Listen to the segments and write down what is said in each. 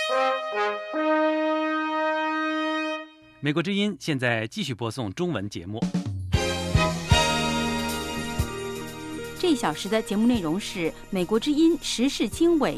美国之音现在继续播送中文节目。 这一小时的节目内容是美国之音时事经纬。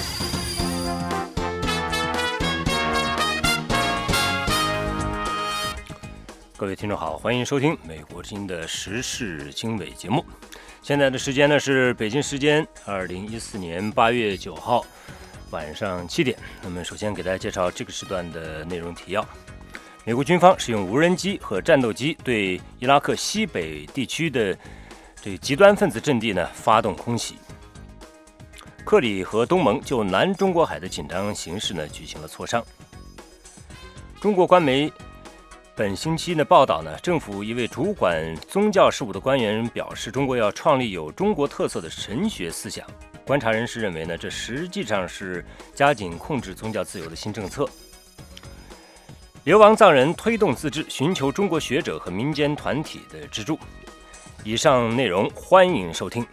各位听众好，欢迎收听美国之音的时事经纬节目。现在的时间呢是北京时间2014年8月9号晚上7点。那么首先给大家介绍这个时段的内容提要。美国军方使用无人机和战斗机对伊拉克西北地区的极端分子阵地呢发动空袭。克里和东盟就南中国海的紧张形势呢举行了磋商。中国官媒本星期的报道呢，政府一位主管宗教事务的官员表示，中国要创立有中国特色的神学思想。观察人士认为呢，这实际上是加紧控制宗教自由的新政策。流亡藏人推动自治，寻求中国学者和民间团体的资助。以上内容欢迎收听。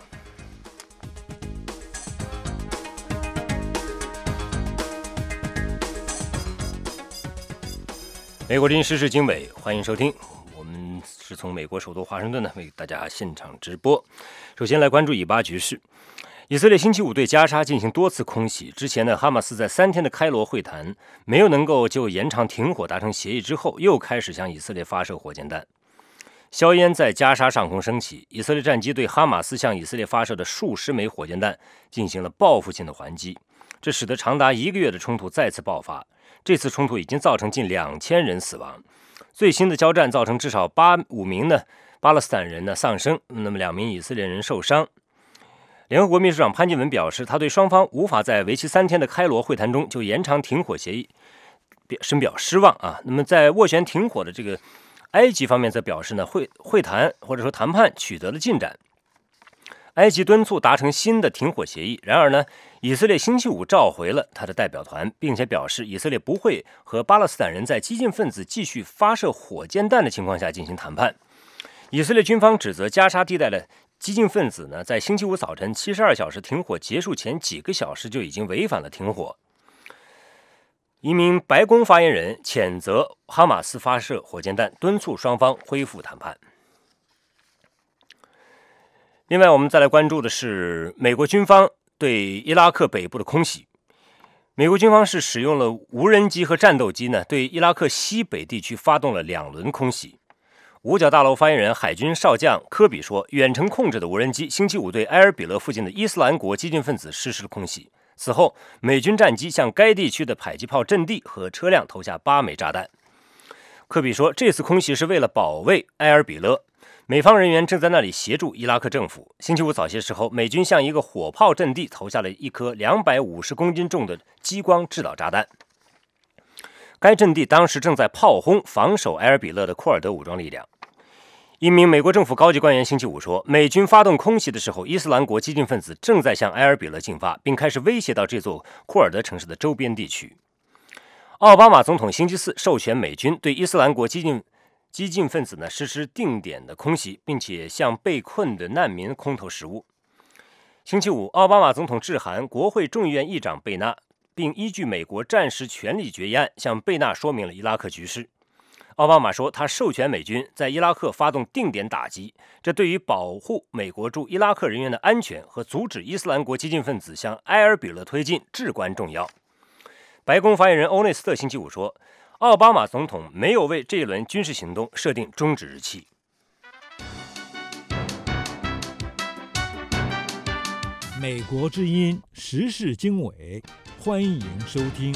美国之音时事经纬，欢迎收听。我们是从美国首都华盛顿呢为大家现场直播。首先来关注以巴局势。以色列星期五对加沙进行多次空袭。之前呢，哈马斯在3天的开罗会谈没有能够就延长停火达成协议之后，又开始向以色列发射火箭弹。硝烟在加沙上空升起，以色列战机对哈马斯向以色列发射的数十枚火箭弹进行了报复性的还击，这使得长达1个月的冲突再次爆发。这次冲突已经造成近2000人死亡，最新的交战造成至少5名巴勒斯坦人丧生，那么2名以色列人受伤。联合国秘书长潘基文表示，他对双方无法在为期3天的开罗会谈中就延长停火协议深表失望啊。那么在斡旋停火的这个埃及方面则表示呢，会谈或者说谈判取得了进展。埃及敦促达成新的停火协议，然而呢，以色列星期五召回了他的代表团，并且表示以色列不会和巴勒斯坦人在激进分子继续发射火箭弹的情况下进行谈判。以色列军方指责加沙地带的激进分子呢，在星期五早晨72小时停火结束前几个小时就已经违反了停火。一名白宫发言人谴责哈马斯发射火箭弹，敦促双方恢复谈判。另外，我们再来关注的是美国军方对伊拉克北部的空袭。美国军方是使用了无人机和战斗机呢，对伊拉克西北地区发动了2轮空袭。五角大楼发言人海军少将科比说，远程控制的无人机星期五对埃尔比勒附近的伊斯兰国激进分子实施了空袭。此后，美军战机向该地区的迫击炮阵地和车辆投下8枚炸弹。科比说，这次空袭是为了保卫埃尔比勒，美方人员正在那里协助伊拉克政府。星期五早些时候，美军向一个火炮阵地投下了一颗250公斤重的激光制导炸弹。该阵地当时正在炮轰防守埃尔比勒的库尔德武装力量。一名美国政府高级官员星期五说，美军发动空袭的时候，伊斯兰国激进分子正在向埃尔比勒进发，并开始威胁到这座库尔德城市的周边地区。奥巴马总统星期四授权美军对伊斯兰国激进分子实施定点的空袭，并且向被困的难民空投食物。星期五，奥巴马总统致函国会众议院议长贝纳，并依据美国战时权力决议案向贝纳说明了伊拉克局势。奥巴马说，他授权美军在伊拉克发动定点打击，这对于保护美国驻伊拉克人员的安全和阻止伊斯兰国激进分子向埃尔比勒推进至关重要。白宫发言人欧内斯特星期五说，奥巴马总统没有为这一轮军事行动设定终止日期。 美国之音时事经纬，欢迎收听。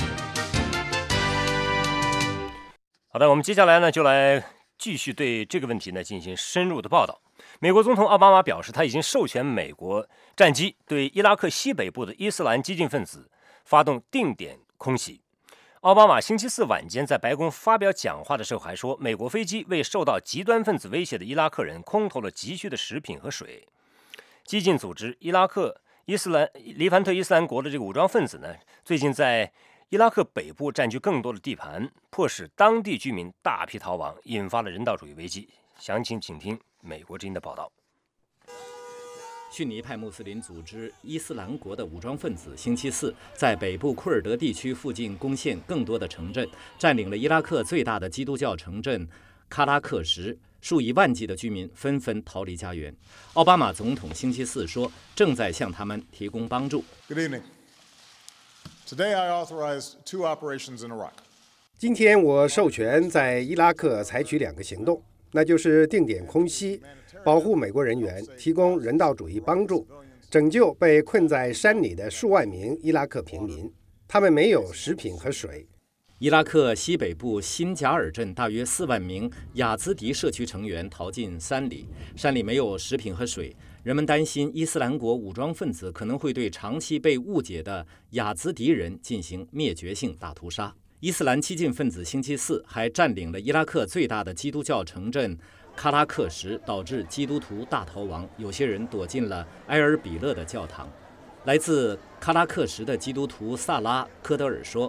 好的，我们接下来呢就来继续对这个问题呢进行深入的报道。美国总统奥巴马表示，他已经授权美国战机对伊拉克西北部的伊斯兰激进分子发动定点空袭。奥巴马星期四晚间在白宫发表讲话的时候还说，美国飞机为受到极端分子威胁的伊拉克人空投了急需的食品和水。激进组织黎凡特伊斯兰国的这个武装分子呢，最近在伊拉克北部占据更多的地盘，迫使当地居民大批逃亡，引发了人道主义危机。详情请听美国之音的报道。 逊尼派穆斯林组织伊斯兰国的武装分子星期四在北部库尔德地区附近攻陷更多的城镇，占领了伊拉克最大的基督教城镇喀拉克什，数以万计的居民纷纷逃离家园。奥巴马总统星期四说，正在向他们提供帮助。 Good evening. Today I authorized 2 operations in Iraq. 今天我授权在伊拉克采取2个行动，那就是定点空袭，保护美国人员，提供人道主义帮助，拯救被困在山里的数万名伊拉克平民，他们没有食品和水。 伊拉克西北部辛贾尔镇大约4万名雅兹迪社区成员逃进山里，山里没有食品和水，人们担心伊斯兰国武装分子可能会对长期被误解的雅兹迪人进行灭绝性大屠杀。伊斯兰激进分子星期四还占领了伊拉克最大的基督教城镇喀拉克什，导致基督徒大逃亡，有些人躲进了埃尔比勒的教堂。来自喀拉克什的基督徒萨拉科德尔说，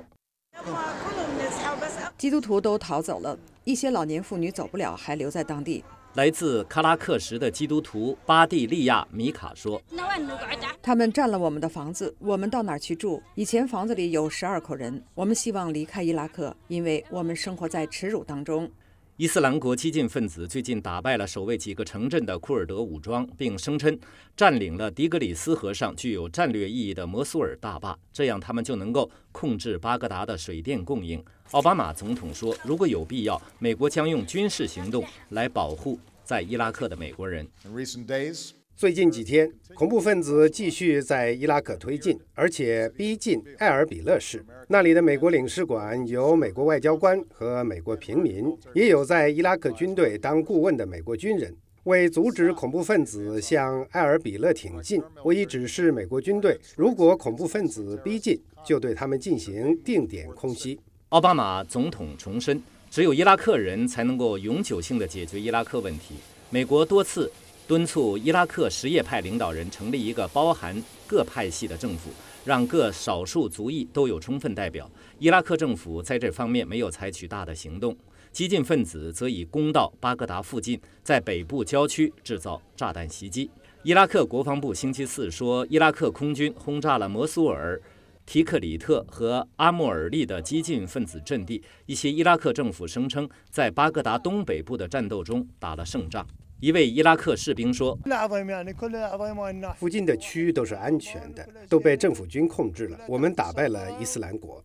基督徒都逃走了，一些老年妇女走不了，还留在当地。 来自喀拉克什的基督徒巴蒂利亚米卡说， 他们占了我们的房子，我们到哪儿去住？以前房子里有12口人，我们希望离开伊拉克，因为我们生活在耻辱当中。 伊斯兰国激进分子最近打败了守卫几个城镇的库尔德武装，并声称占领了迪格里斯河上具有战略意义的摩苏尔大坝，这样他们就能够控制巴格达的水电供应。奥巴马总统说，如果有必要，美国将用军事行动来保护在伊拉克的美国人。 最近几天，恐怖分子继续在伊拉克推进，而且逼近埃尔比勒市。那里的美国领事馆有美国外交官和美国平民，也有在伊拉克军队当顾问的美国军人。为阻止恐怖分子向埃尔比勒挺进，我已指示美国军队，如果恐怖分子逼近，就对他们进行定点空袭。 奥巴马总统重申，只有伊拉克人才能够永久性地解决伊拉克问题。美国多次敦促伊拉克什叶派领导人成立一个包含各派系的政府，让各少数族裔都有充分代表。伊拉克政府在这方面没有采取大的行动，激进分子则以攻到巴格达附近，在北部郊区制造炸弹袭击。伊拉克国防部星期四说，伊拉克空军轰炸了摩苏尔、提克里特和阿穆尔利的激进分子阵地。一些伊拉克政府声称，在巴格达东北部的战斗中打了胜仗。一位伊拉克士兵说， 附近的区域都是安全的，都被政府军控制了，我们打败了伊斯兰国。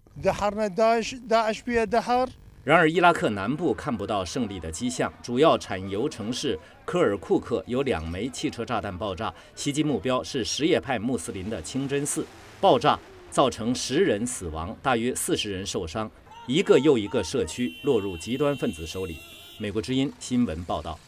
然而伊拉克南部看不到胜利的迹象，主要产油城市科尔库克有2枚汽车炸弹爆炸，袭击目标是什叶派穆斯林的清真寺。爆炸造成10人死亡，大约40人受伤，一个又一个社区落入极端分子手里。美国之音新闻报道。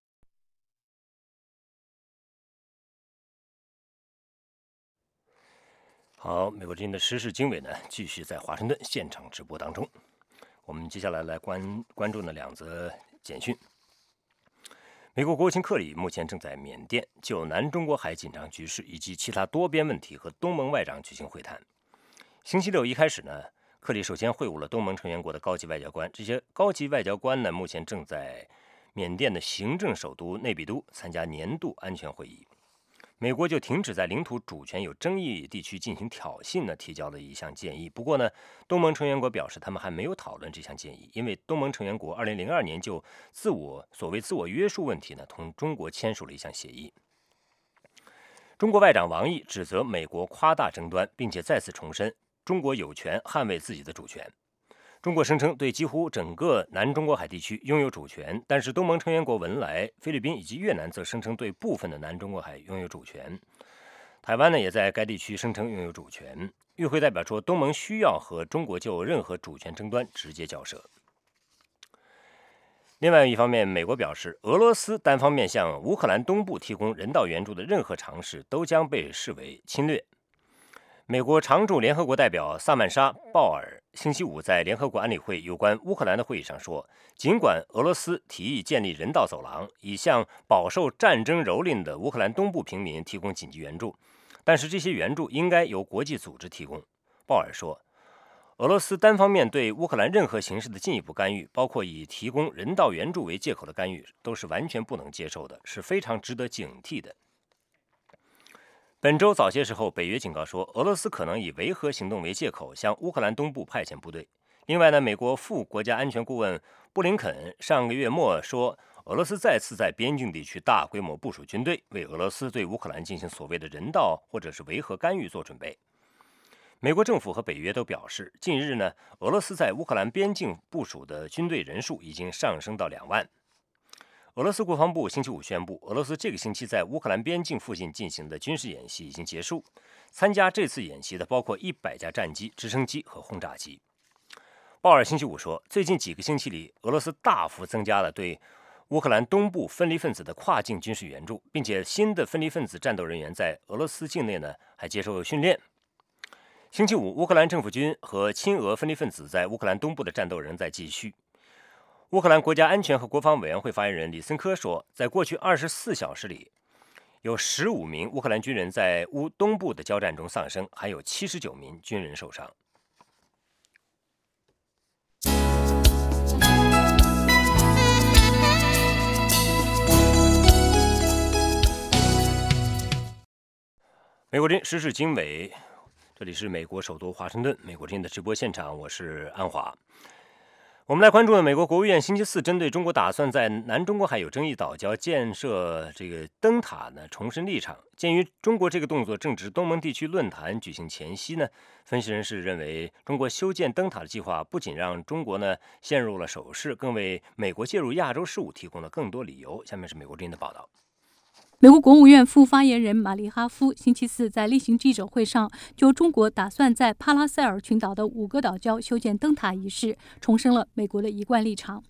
好，美国之音的时事经纬呢，继续在华盛顿现场直播当中。我们接下来关注呢2则简讯。美国国务卿克里目前正在缅甸就南中国海紧张局势以及其他多边问题和东盟外长举行会谈。星期六一开始呢，克里首先会晤了东盟成员国的高级外交官，这些高级外交官呢，目前正在缅甸的行政首都内比都参加年度安全会议。美国就停止在领土主权有争议地区进行挑衅呢，提交了一项建议。不过呢，东盟成员国表示他们还没有讨论这项建议，因为东盟成员国2002年就所谓自我约束问题呢，同中国签署了一项协议。中国外长王毅指责美国夸大争端，并且再次重申中国有权捍卫自己的主权。中国声称对几乎整个南中国海地区拥有主权，但是东盟成员国文莱、菲律宾以及越南则声称对部分的南中国海拥有主权。台湾呢，也在该地区声称拥有主权。与会代表说，东盟需要和中国就任何主权争端直接交涉。另外一方面，美国表示，俄罗斯单方面向乌克兰东部提供人道援助的任何尝试都将被视为侵略。美国常驻联合国代表萨曼莎·鲍尔星期五在联合国安理会有关乌克兰的会议上说，尽管俄罗斯提议建立人道走廊，以向饱受战争蹂躏的乌克兰东部平民提供紧急援助，但是这些援助应该由国际组织提供。鲍尔说，俄罗斯单方面对乌克兰任何形式的进一步干预，包括以提供人道援助为借口的干预，都是完全不能接受的，是非常值得警惕的。 本周早些时候，北约警告说，俄罗斯可能以维和行动为借口，向乌克兰东部派遣部队。另外呢，美国副国家安全顾问布林肯上个月末说，俄罗斯再次在边境地区大规模部署军队，为俄罗斯对乌克兰进行所谓的人道或者是维和干预做准备。美国政府和北约都表示，近日呢，俄罗斯在乌克兰边境部署的军队人数已经上升到2万。俄罗斯国防部星期五宣布，俄罗斯这个星期在乌克兰边境附近进行的军事演习已经结束。参加这次演习的包括100架战机、直升机和轰炸机。鲍尔星期五说，最近几个星期里，俄罗斯大幅增加了对乌克兰东部分离分子的跨境军事援助，并且新的分离分子战斗人员在俄罗斯境内呢还接受训练。星期五，乌克兰政府军和亲俄分离分子在乌克兰东部的战斗仍在继续。乌克兰国家安全和国防委员会发言人李森科说，在过去24小时里，有15名乌克兰军人在乌东部的交战中丧生，还有79名军人受伤。美国之音时事经纬，这里是美国首都华盛顿，美国之音的直播现场，我是安华。我们来关注美国国务院星期四针对中国打算在南中国海有争议岛礁建设这个灯塔呢重申立场。鉴于中国这个动作正值东盟地区论坛举行前夕呢，分析人士认为，中国修建灯塔的计划不仅让中国呢陷入了守势，更为美国介入亚洲事务提供了更多理由。下面是美国之音的报道。 美国国务院副发言人玛丽哈夫星期四在例行记者会上就中国打算在帕拉塞尔群岛的5个岛礁修建灯塔一事，重申了美国的一贯立场。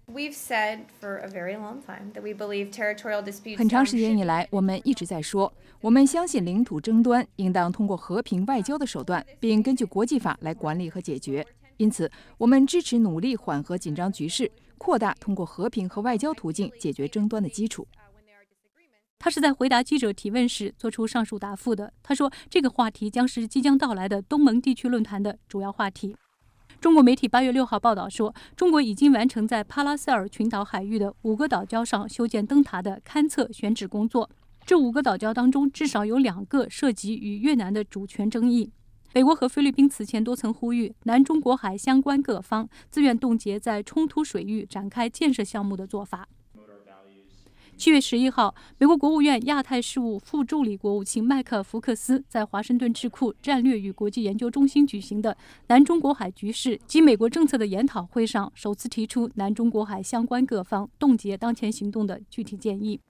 很长时间以来，我们一直在说，我们相信领土争端应当通过和平外交的手段，并根据国际法来管理和解决。因此，我们支持努力缓和紧张局势，扩大通过和平和外交途径解决争端的基础。 他是在回答记者提问时做出上述答复的。他说，这个话题将是即将到来的东盟地区论坛的主要话题。中国媒体8月6号报道说，中国已经完成在帕拉塞尔群岛海域的5个岛礁上修建灯塔的勘测选址工作。这5个岛礁当中，至少有2个涉及与越南的主权争议。美国和菲律宾此前多曾呼吁南中国海相关各方自愿冻结在冲突水域展开建设项目的做法。7月11号，美国国务院亚太事务副助理国务卿麦克·福克斯在华盛顿智库战略与国际研究中心举行的南中国海局势及美国政策的研讨会上，首次提出南中国海相关各方冻结当前行动的具体建议。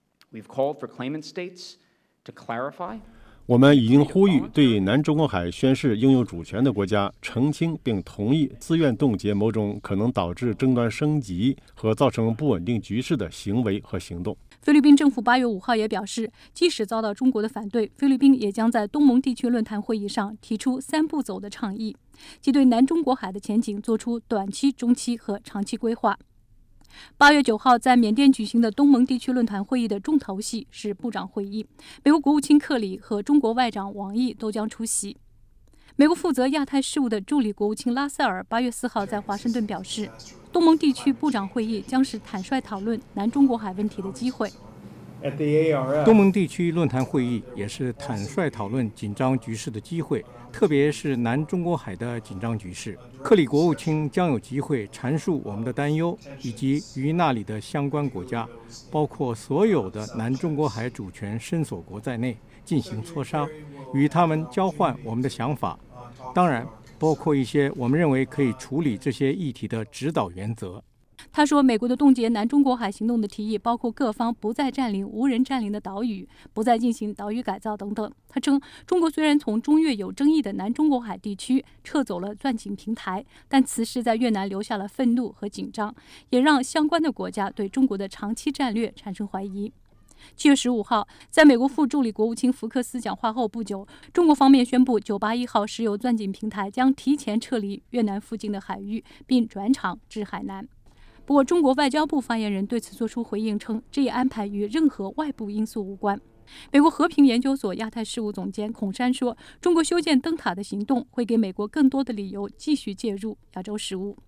我们已经呼吁对南中国海宣誓拥有主权的国家澄清并同意自愿冻结某种可能导致争端升级和造成不稳定局势的行为和行动。 菲律宾政府8月5号也表示，即使遭到中国的反对，菲律宾也将在东盟地区论坛会议上提出3步走的倡议，即对南中国海的前景做出短期、中期和长期规划。8月9号，在缅甸举行的东盟地区论坛会议的重头戏是部长会议，美国国务卿克里和中国外长王毅都将出席。美国负责亚太事务的助理国务卿拉塞尔8月4号在华盛顿表示，东盟地区部长会议将是坦率讨论南中国海问题的机会。 东盟地区论坛会议也是坦率讨论紧张局势的机会，特别是南中国海的紧张局势。克里国务卿将有机会阐述我们的担忧，以及与那里的相关国家，包括所有的南中国海主权申索国在内进行磋商，与他们交换我们的想法，当然包括一些我们认为可以处理这些议题的指导原则。 他说，美国的冻结南中国海行动的提议包括各方不再占领无人占领的岛屿，不再进行岛屿改造等等。他称，中国虽然从中越有争议的南中国海地区撤走了钻井平台，但此事在越南留下了愤怒和紧张，也让相关的国家对中国的长期战略产生怀疑。7月15号，在美国副助理国务卿福克斯讲话后不久，中国方面宣布981号石油钻井平台将提前撤离越南附近的海域，并转场至海南。不过，中国外交部发言人对此作出回应称，这一安排与任何外部因素无关。美国和平研究所亚太事务总监孔山说，中国修建灯塔的行动会给美国更多的理由继续介入亚洲事务。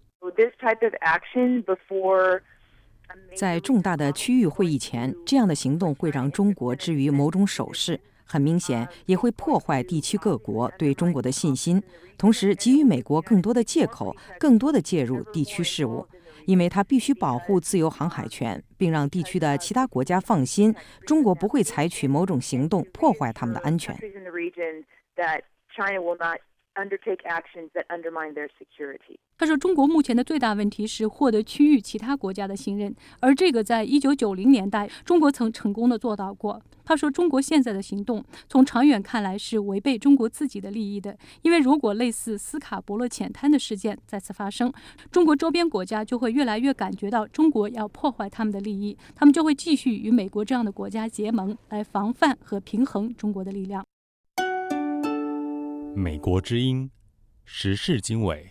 在重大的区域会议前，这样的行动会让中国置于某种守势， 很明显也会破坏地区各国对中国的信心，同时给予美国更多的借口，更多的介入地区事务，因为它必须保护自由航海权，并让地区的其他国家放心，中国不会采取某种行动破坏他们的安全。 他说，中国目前的最大问题是获得区域其他国家的信任，而这个在1990年代中国曾成功的做到过。他说，中国现在的行动从长远看来是违背中国自己的利益的，因为如果类似斯卡伯勒浅滩的事件再次发生，中国周边国家就会越来越感觉到中国要破坏他们的利益，他们就会继续与美国这样的国家结盟，来防范和平衡中国的力量。 美国之音，时事经纬。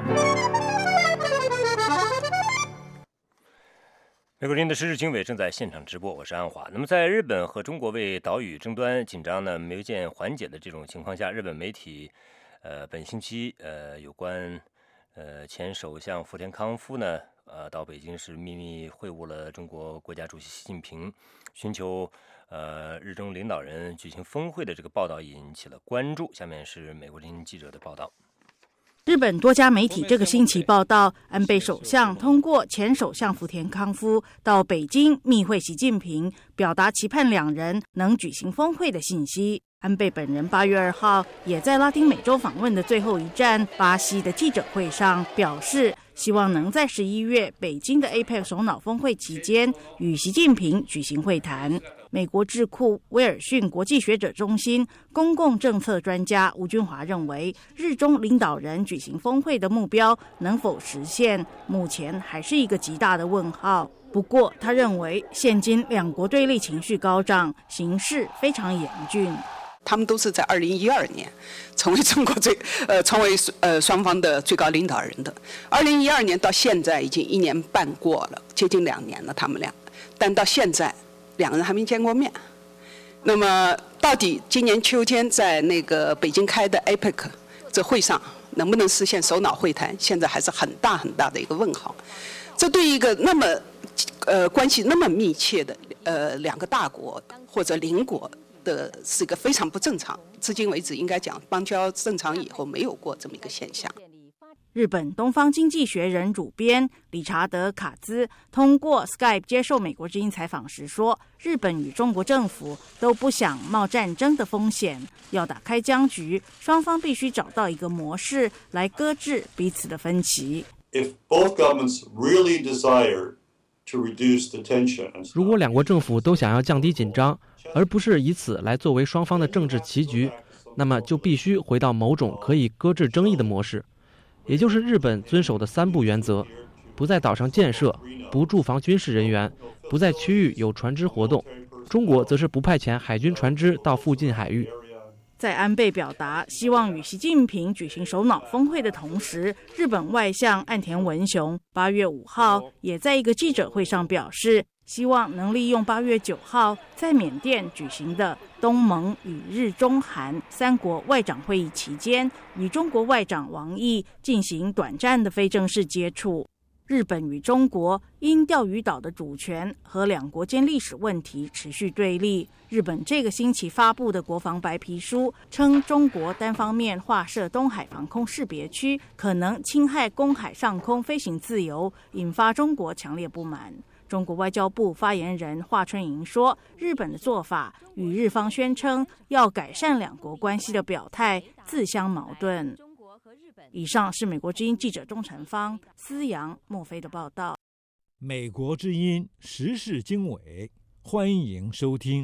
美国之音的时事经纬正在现场直播，我是安华。那么，在日本和中国为岛屿争端紧张呢没有见缓解的这种情况下，日本媒体本星期有关前首相福田康夫呢到北京市秘密会晤了中国国家主席习近平，寻求日中领导人举行峰会的这个报道引起了关注。下面是美国之音记者的报道。 日本多家媒体这个星期报道，安倍首相通过前首相福田康夫到北京密会习近平，表达期盼两人能举行峰会的信息。安倍本人8月2号也在拉丁美洲访问的最后一站巴西的记者会上表示，希望能在11月北京的 APEC 首脑峰会期间与习近平举行会谈。美国智库威尔逊国际学者中心公共政策专家吴君华认为，日中领导人举行峰会的目标能否实现，目前还是一个极大的问号。不过，他认为现今两国对立情绪高涨，形势非常严峻。 他们都是在2012年成为中国双方的最高领导人的。2012年到现在已经1年半过了，接近2年了，他们俩，但到现在两个人还没见过面。那么，到底今年秋天在那个北京开的 APEC 这会上能不能实现首脑会谈，现在还是很大很大的一个问号。这对一个那么关系那么密切的两个大国或者邻国的是一个非常不正常，至今为止应该讲邦交正常以后没有过这么一个现象。 日本东方经济学人主编理查德·卡兹通过 Skype 接受美国之音采访时说，日本与中国政府都不想冒战争的风险，要打开僵局，双方必须找到一个模式来搁置彼此的分歧。 If both governments really desire to reduce the tension， 如果两国政府都想要降低紧张，而不是以此来作为双方的政治棋局，那么就必须回到某种可以搁置争议的模式，也就是日本遵守的3不原则：不在岛上建设，不驻防军事人员，不在区域有船只活动。中国则是不派遣海军船只到附近海域。 在安倍表达希望与习近平举行首脑峰会的同时，日本外相岸田文雄8月5号也在一个记者会上表示，希望能利用8月9号在缅甸举行的东盟与日中韩3国外长会议期间，与中国外长王毅进行短暂的非正式接触。日本与中国因钓鱼岛的主权和两国间历史问题持续对立。日本这个星期发布的国防白皮书称，中国单方面划设东海防空识别区，可能侵害公海上空飞行自由，引发中国强烈不满。中国外交部发言人华春莹说，日本的做法与日方宣称要改善两国关系的表态自相矛盾。以上是美国之音记者钟成芳、思阳、莫非的报道。 美国之音时事经纬，欢迎收听。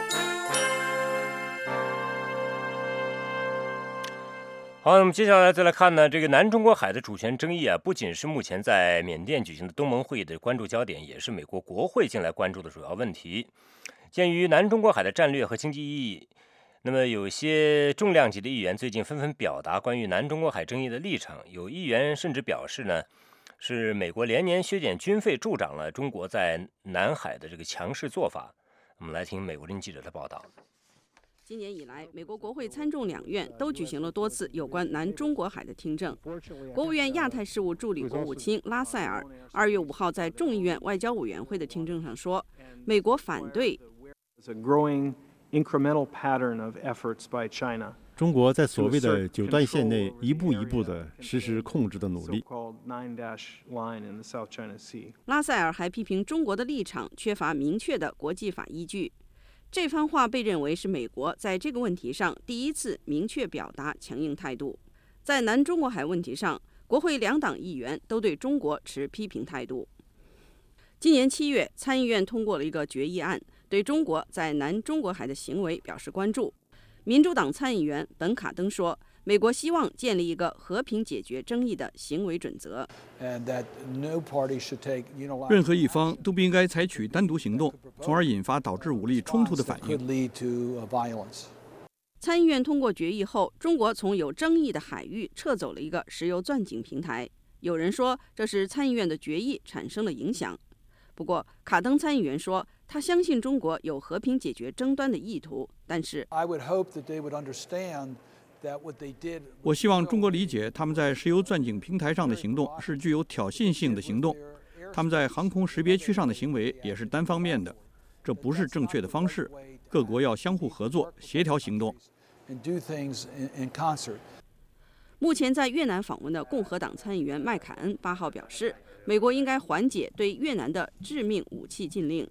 好，那么接下来再来看呢，这个南中国海的主权争议啊，不仅是目前在缅甸举行的东盟会议的关注焦点，也是美国国会近来关注的主要问题。鉴于南中国海的战略和经济意义，那么有些重量级的议员最近纷纷表达关于南中国海争议的立场，有议员甚至表示呢，是美国连年削减军费助长了中国在南海的这个强势做法。我们来听美国之音记者的报道。 今年以来，美国国会参众两院都举行了多次有关南中国海的听证。国务院亚太事务助理国务卿拉塞尔2月5号在众议院外交委员会的听证上说，美国反对 incremental pattern of efforts by China. 中国在所谓的9段线内一步一步地实施控制的努力。 拉塞尔还批评中国的立场缺乏明确的国际法依据。这番话被认为是美国在这个问题上第一次明确表达强硬态度。在南中国海问题上，国会2党议员都对中国持批评态度。今年7月，参议院通过了一个决议案，对中国在南中国海的行为表示关注。民主党参议员本卡登说，美国希望建立一个和平解决争议的行为准则。 任何一方都不应该采取单独行动，从而引发导致武力冲突的反应。 参议院通过决议后，中国从有争议的海域撤走了一个石油钻井平台。有人说，这是参议院的决议产生了影响。不过，卡登参议员说，他相信中国有和平解决争端的意图，但是我希望中国理解，他们在石油钻井平台上的行动是具有挑衅性的行动，他们在航空识别区上的行为也是单方面的，这不是正确的方式。各国要相互合作，协调行动。 目前在越南访问的共和党参议员麦凯恩8号表示，美国应该缓解对越南的致命武器禁令。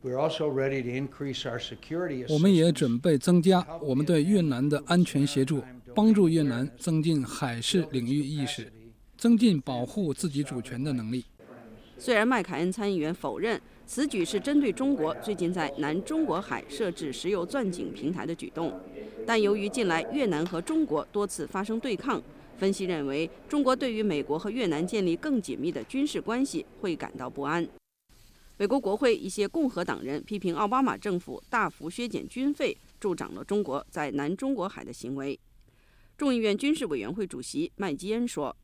我们也准备增加我们对越南的安全协助，帮助越南增进海事领域意识，增进保护自己主权的能力。 虽然麦凯恩参议员否认此举是针对中国最近在南中国海设置石油钻井平台的举动，但由于近来越南和中国多次发生对抗，分析认为，中国对于美国和越南建立更紧密的军事关系会感到不安。美国国会一些共和党人批评奥巴马政府大幅削减军费，助长了中国在南中国海的行为。众议院军事委员会主席麦基恩说：“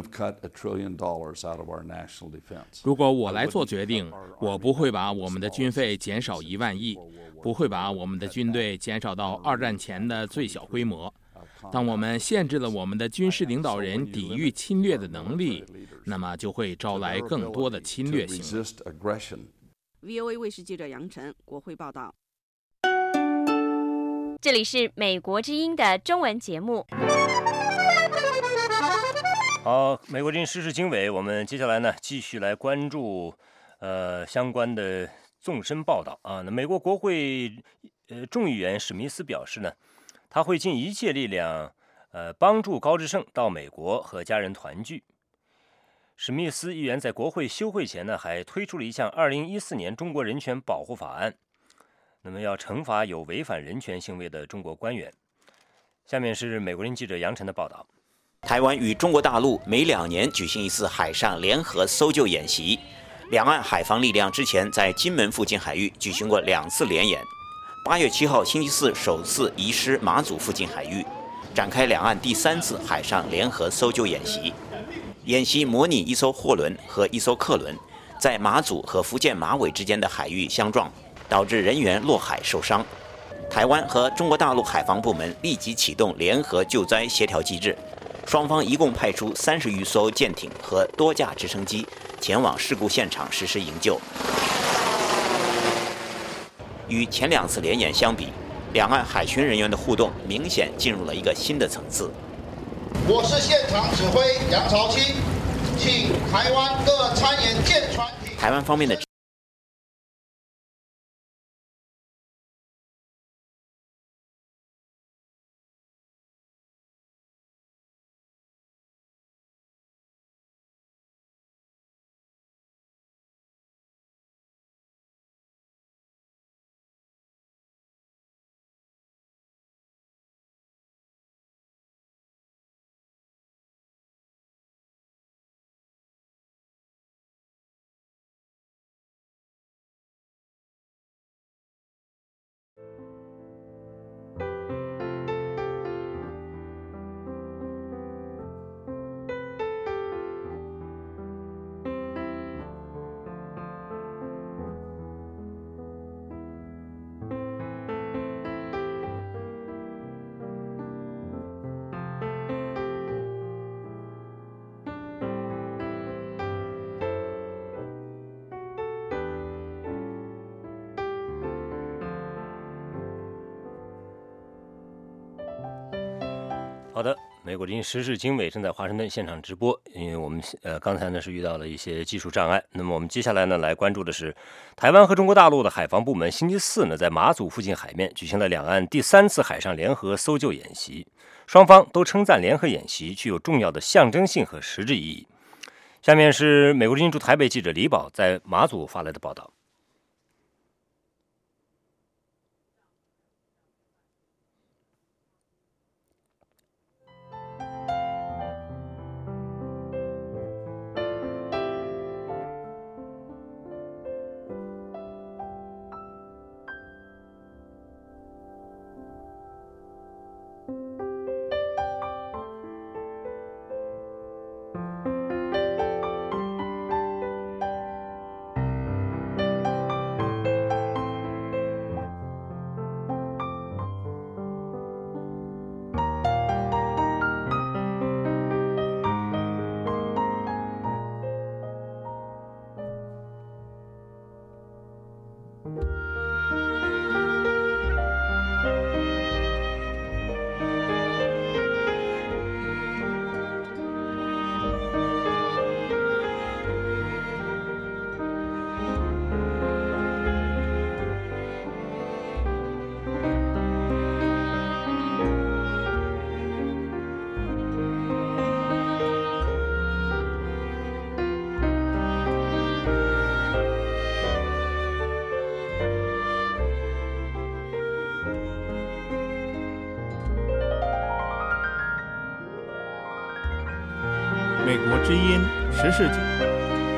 如果我来做决定，我不会把我们的军费减少1万亿，不会把我们的军队减少到2战前的最小规模。当我们限制了我们的军事领导人抵御侵略的能力，那么就会招来更多的侵略行为。” VOA 卫视记者杨晨，国会报道。 这里是美国之音的中文节目。 好，美国之音时事经纬，我们接下来呢继续来关注相关的纵深报道啊。那美国国会众议员史密斯表示呢，他会尽一切力量帮助高志胜到美国和家人团聚。史密斯议员在国会休会前呢，还推出了一项2014年中国人权保护法案，那么要惩罚有违反人权行为的中国官员。下面是美国人记者杨晨的报道。 台湾与中国大陆每2年举行一次海上联合搜救演习，两岸海防力量之前在金门附近海域举行过2次联演。8月7号星期四首次移师马祖附近海域，展开两岸第3次海上联合搜救演习。演习模拟一艘货轮和一艘客轮在马祖和福建马尾之间的海域相撞，导致人员落海受伤。台湾和中国大陆海防部门立即启动联合救灾协调机制，双方一共派出30余艘舰艇和多架直升机前往事故现场实施营救。与前2次联演相比，两岸海巡人员的互动明显进入了一个新的层次。 我是现场指挥杨朝清，请台湾各参演舰船体。 台湾方面的好的，美国之音时事经纬正在华盛顿现场直播。因为我们刚才呢是遇到了一些技术障碍，那么我们接下来呢来关注的是台湾和中国大陆的海防部门星期四呢在马祖附近海面举行了两岸第3次海上联合搜救演习，双方都称赞联合演习具有重要的象征性和实质意义。下面是美国之音驻台北记者李宝在马祖发来的报道。 美国之音时事经纬。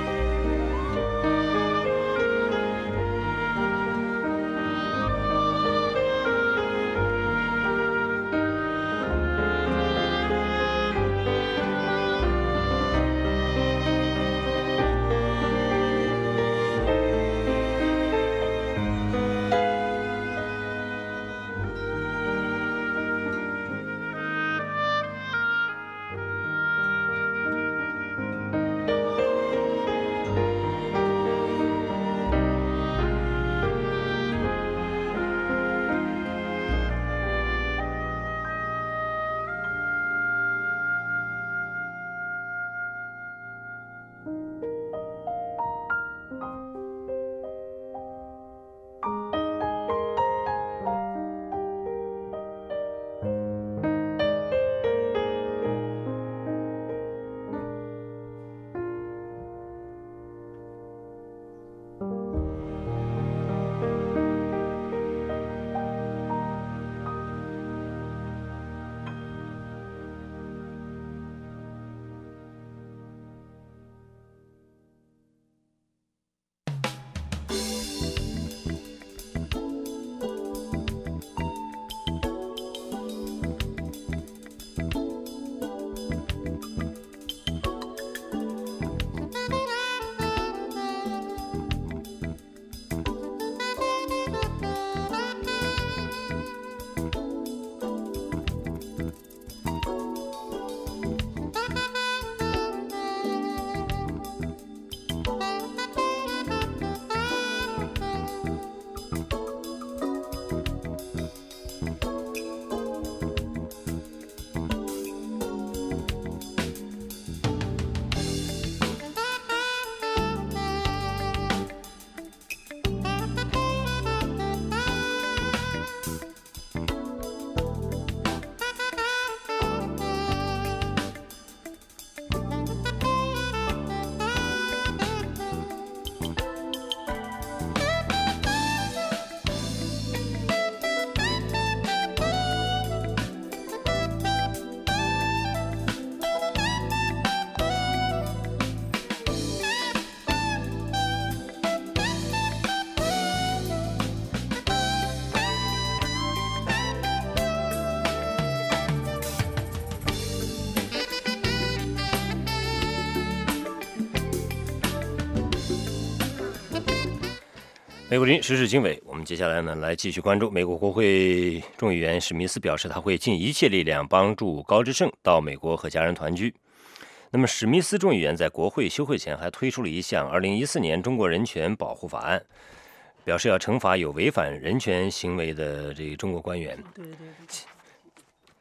美国之音时事经纬，我们接下来呢来继续关注美国国会众议员史密斯表示，他会尽一切力量帮助高志胜到美国和家人团聚。那么，史密斯众议员在国会休会前还推出了一项2014年中国人权保护法案，表示要惩罚有违反人权行为的这个中国官员。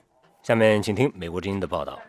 下面请听美国之音的报道。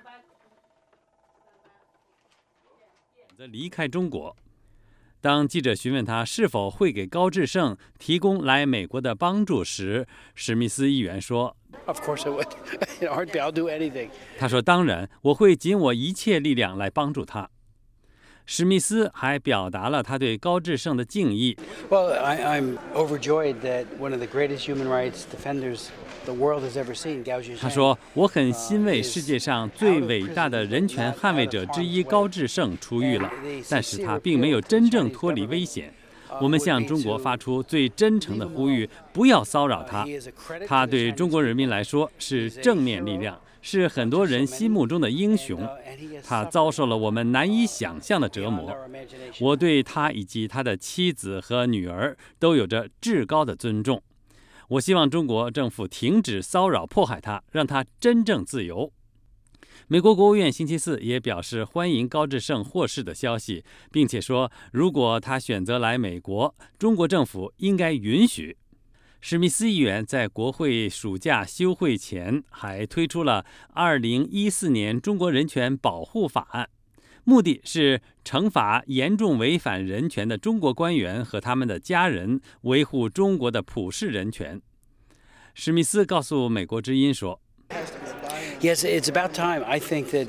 离开中国。当记者询问他是否会给高志胜提供来美国的帮助时，史密斯议员说 Of course I would. I'll do anything. 他说当然，我会尽我一切力量来帮助他。史密斯还表达了他对高志胜的敬意。 Well, I'm overjoyed that one of the greatest human rights defenders the world has ever seen, Gao Zhisheng. 他说：“我很欣慰世界上最伟大的人权捍卫者之一高志胜出狱了，但是他并没有真正脱离危险。我们向中国发出最真诚的呼吁，不要骚扰他。他对中国人民来说是正面力量。”是很多人心目中的英雄，他遭受了我们难以想象的折磨。我对他以及他的妻子和女儿都有着至高的尊重。我希望中国政府停止骚扰迫害他，让他真正自由。美国国务院星期四也表示欢迎高志胜获释的消息，并且说，如果他选择来美国，中国政府应该允许。史密斯议员在国会暑假休会前还推出了2014年中国人权保护法案，目的是惩罚严重违反人权的中国官员和他们的家人，维护中国的普世人权。史密斯告诉美国之音说 Yes, it's about time. I think that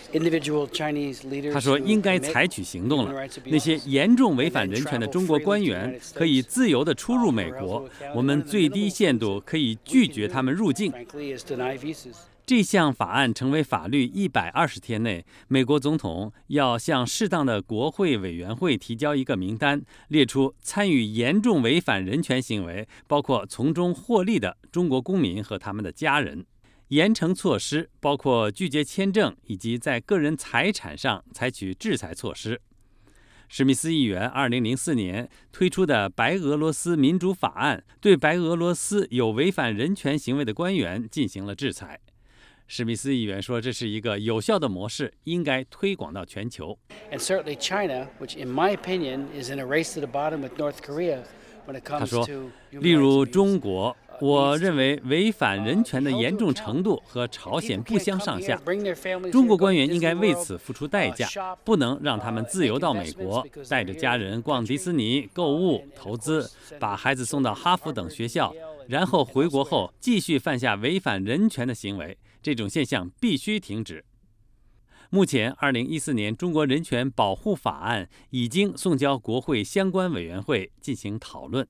他说应该采取行动了，那些严重违反人权的中国官员可以自由地出入美国，我们最低限度可以拒绝他们入境。这项法案成为法律120天内，美国总统要向适当的国会委员会提交一个名单，列出参与严重违反人权行为，包括从中获利的中国公民和他们的家人。严惩措施包括拒绝签证以及在个人财产上采取制裁措施。史密斯议员2004年推出的白俄罗斯民主法案对白俄罗斯有违反人权行为的官员进行了制裁。史密斯议员说，这是一个有效的模式，应该推广到全球。 And certainly China, which in my opinion is in a race to the bottom with North Korea when it comes to 他说，例如中国，我认为违反人权的严重程度和朝鲜不相上下，中国官员应该为此付出代价，不能让他们自由到美国，带着家人逛迪士尼、购物、投资，把孩子送到哈佛等学校，然后回国后继续犯下违反人权的行为。这种现象必须停止。目前2014年中国人权保护法案已经送交国会相关委员会进行讨论。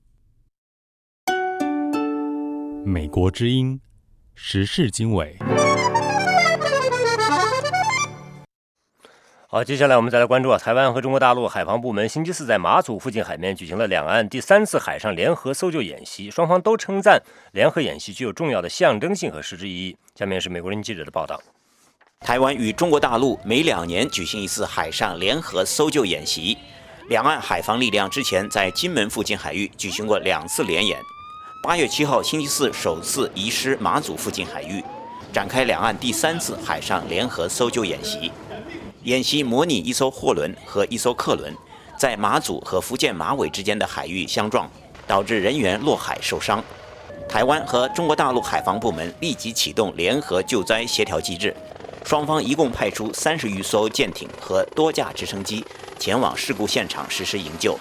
美国之音时事经纬。 好，接下来我们再来关注台湾和中国大陆海防部门星期四在马祖附近海面举行了两岸第3次海上联合搜救演习，双方都称赞联合演习具有重要的象征性和实质意义。下面是美国人记者的报道。 台湾与中国大陆每2年举行一次海上联合搜救演习，两岸海防力量之前在金门附近海域举行过2次联演。8月7号星期四首次移师马祖附近海域，展开两岸第3次海上联合搜救演习。演习模拟一艘货轮和一艘客轮在马祖和福建马尾之间的海域相撞，导致人员落海受伤。台湾和中国大陆海防部门立即启动联合救灾协调机制，双方一共派出30余艘舰艇和多架直升机前往事故现场实施营救。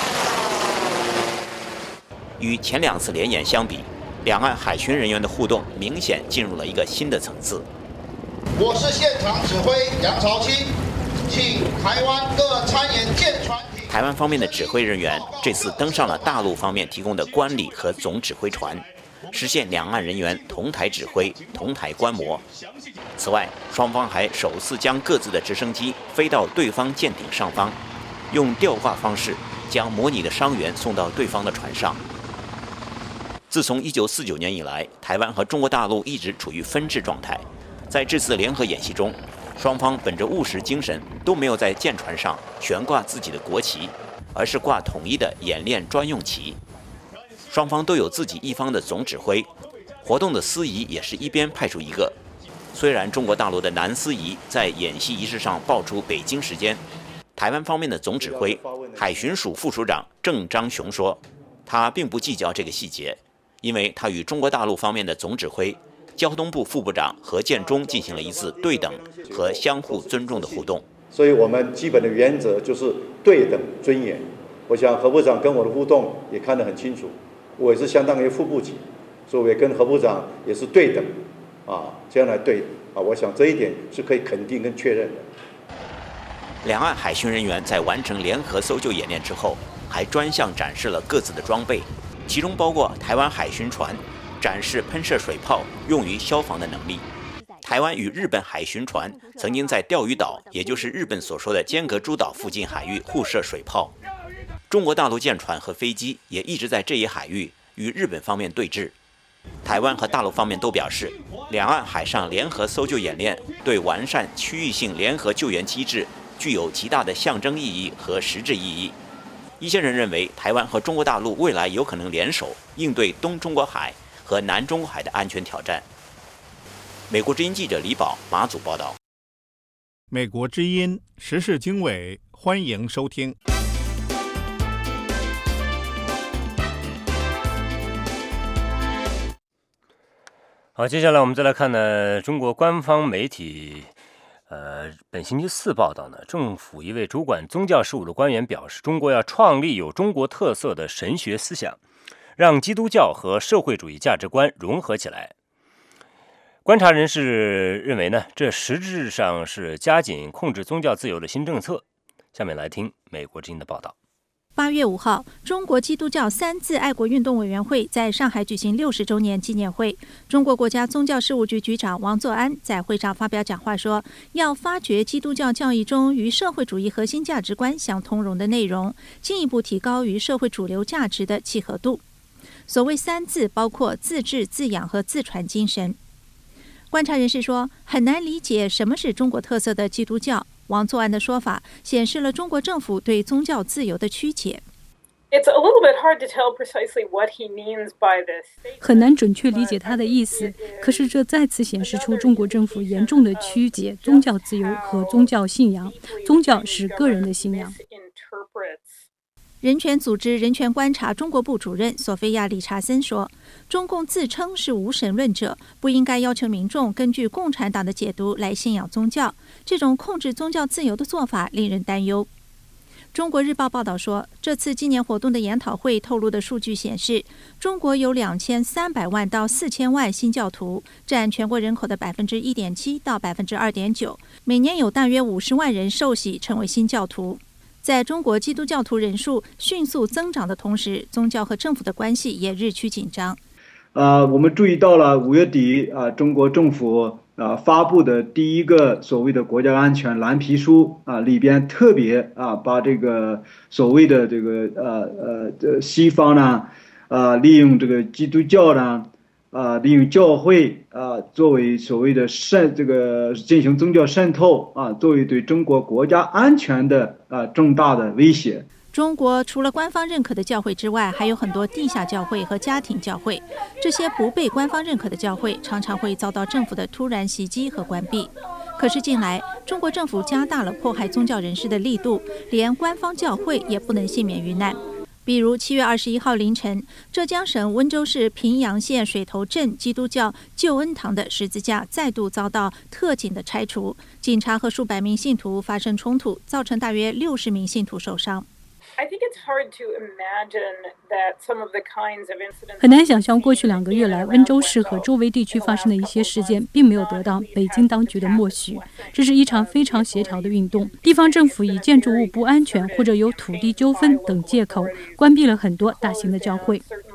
与前2次联演相比，两岸海巡人员的互动明显进入了一个新的层次。 我是现场指挥杨朝清，请台湾各参演舰船。 台湾方面的指挥人员这次登上了大陆方面提供的观礼和总指挥船，实现两岸人员同台指挥、同台观摩。此外，双方还首次将各自的直升机飞到对方舰艇上方，用吊挂方式将模拟的伤员送到对方的船上。自从1949年以来，台湾和中国大陆一直处于分治状态。在这次联合演习中，双方本着务实精神，都没有在舰船上悬挂自己的国旗，而是挂统一的演练专用旗。双方都有自己一方的总指挥，活动的司仪也是一边派出一个。虽然中国大陆的男司仪在演习仪式上报出北京时间，台湾方面的总指挥海巡署副署长郑章雄说，他并不计较这个细节，因为他与中国大陆方面的总指挥交通部副部长何建中进行了一次对等和相互尊重的互动。 所以我们基本的原则就是对等尊严。我想何部长跟我的互动也看得很清楚，我也是相当于副部级，所以我也跟何部长也是对等这样来对我想这一点是可以肯定跟确认的。 两岸海巡人员在完成联合搜救演练之后，还专项展示了各自的装备，其中包括台湾海巡船展示喷射水炮用于消防的能力。台湾与日本海巡船曾经在钓鱼岛，也就是日本所说的尖阁诸岛附近海域互射水炮。中国大陆舰船和飞机也一直在这一海域与日本方面对峙。台湾和大陆方面都表示，两岸海上联合搜救演练对完善区域性联合救援机制具有极大的象征意义和实质意义。一些人认为，台湾和中国大陆未来有可能联手应对东中国海和南中国海的安全挑战。美国之音记者李宝马祖报道。 美国之音时事经纬，欢迎收听。 好，接下来我们再来看呢，中国官方媒体本星期四报道呢，政府一位主管宗教事务的官员表示，中国要创立有中国特色的神学思想，让基督教和社会主义价值观融合起来。观察人士认为呢，这实质上是加紧控制宗教自由的新政策。下面来听美国之音的报道。 8月5号，中国基督教三自爱国运动委员会在上海举行60周年纪念会。中国国家宗教事务局局长王作安在会上发表讲话说，要发掘基督教教义中与社会主义核心价值观相通融的内容，进一步提高与社会主流价值的契合度。所谓三自，包括自治、自养和自传精神。观察人士说，很难理解什么是中国特色的基督教。王作安的说法显示了中国政府对宗教自由的曲解。 很难准确理解他的意思，可是这再次显示出中国政府严重的曲解宗教自由和宗教信仰。宗教是个人的信仰。 人权组织人权观察中国部主任索菲亚·理查森说，中共自称是无神论者，不应该要求民众根据共产党的解读来信仰宗教，这种控制宗教自由的做法令人担忧。中国日报报道说，这次纪念活动的研讨会透露的数据显示，中国有2300万到4000万新教徒，占全国人口的1.7%到2.9%，每年有大约50万人受洗成为新教徒。在中国基督教徒人数迅速增长的同时，宗教和政府的关系也日趋紧张。 我们注意到了5月底中国政府发布的第一个所谓的国家安全蓝皮书里边特别把这个所谓的这个西方呢利用这个基督教呢利用教会作为所谓的进行宗教渗透作为对中国国家安全的重大的威胁。 中国除了官方认可的教会之外，还有很多地下教会和家庭教会。这些不被官方认可的教会常常会遭到政府的突然袭击和关闭。可是近来，中国政府加大了迫害宗教人士的力度，连官方教会也不能幸免于难。比如7月21号凌晨，浙江省温州市平阳县水头镇基督教救恩堂的十字架再度遭到特警的拆除，警察和数百名信徒发生冲突，造成大约60名信徒受伤。 很难想象过去2个月来温州市和周围地区发生的一些事件并没有得到北京当局的默许。这是一场非常协调的运动，地方政府以建筑物不安全或者有土地纠纷等借口关闭了很多大型的教会。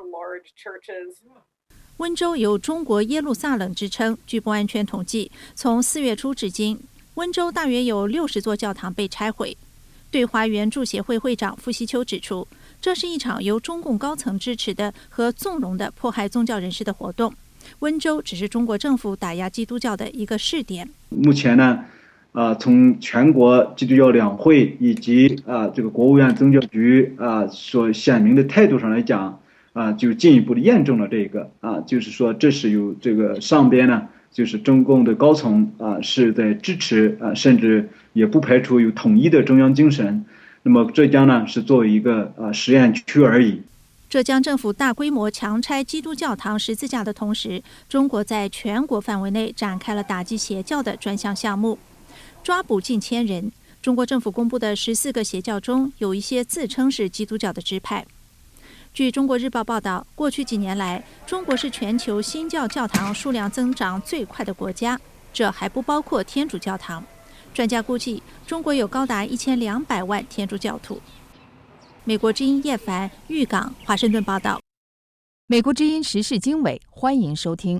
温州有中国耶路撒冷之称，据不安全统计，从4月初至今，温州大约有60座教堂被拆毁。对华援助协会会长傅锡秋指出，这是一场由中共高层支持的和纵容的迫害宗教人士的活动。温州只是中国政府打压基督教的一个试点。 目前呢，从全国基督教两会以及这个国务院宗教局所显明的态度上来讲，就进一步的验证了这个就是说这是有这个上边呢，就是中共的高层是在支持甚至也不排除有统一的中央精神。那么浙江呢是作为一个实验区而已。 浙江政府大规模强拆基督教堂十字架的同时，中国在全国范围内展开了打击邪教的专项项目，抓捕近1000人。中国政府公布的14个邪教中，有一些自称是基督教的支派。据中国日报报道，过去几年来，中国是全球新教教堂数量增长最快的国家，这还不包括天主教堂。专家估计，中国有高达1200万天主教徒。美国之音叶凡、玉港、华盛顿报道。 美国之音时事经纬，欢迎收听。